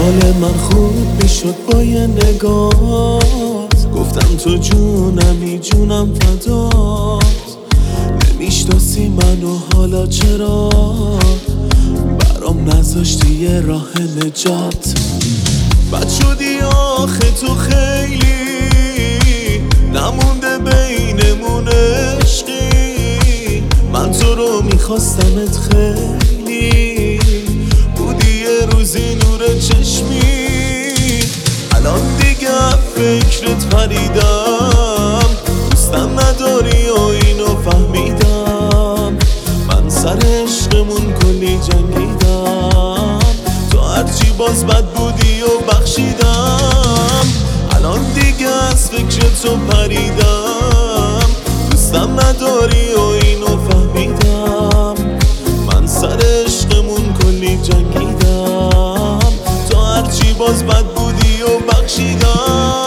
حال من خوب میشد با یه نگات، گفتم تو جونمی جونم فدات. نمیشناسی منو حالا چرا برام نذاشتی یه راه نجات؟ بد شدی آخه تو خیلی، نمونده بینمون عشقی. من تو رو میخواستمت خیلی، بودی یه روزی نور چشمی. الان دیگه فکرت پریدم، دوستم نداری و اینو فهمیدم. من سر عشقمون کلی جنگیدم، تو هرچی باز بد بودی و بخشیدم. الان دیگه از فکر تو پریدم، دوستم نداری و اینو فهمیدم. من سر عشقمون کلی جنگیدم، تو هرچی باز بد بودی و بخشیدم.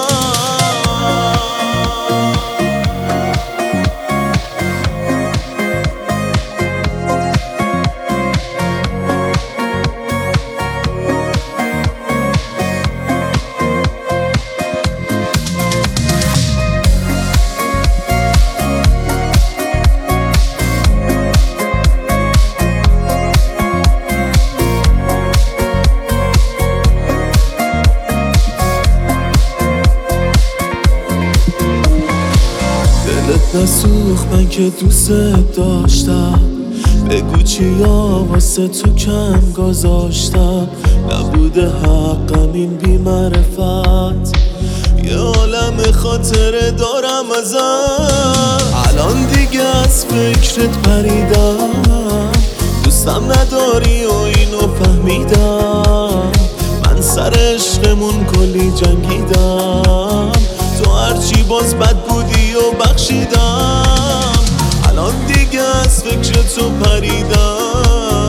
دلت نسوخ من که دوست داشتم، بگو چیا واسه تو کم گذاشتم. نبوده حقم این بی معرفت، یه عالم خاطره دارم ازت. الان دیگه از فکرت پریدم، دوستم نداری و اینو فهمیدم. من سر عشقمون کلی جنگیدم، تو هرچی باز بد بودی و بخشیدم. الان دیگه از فکر تو پریدم،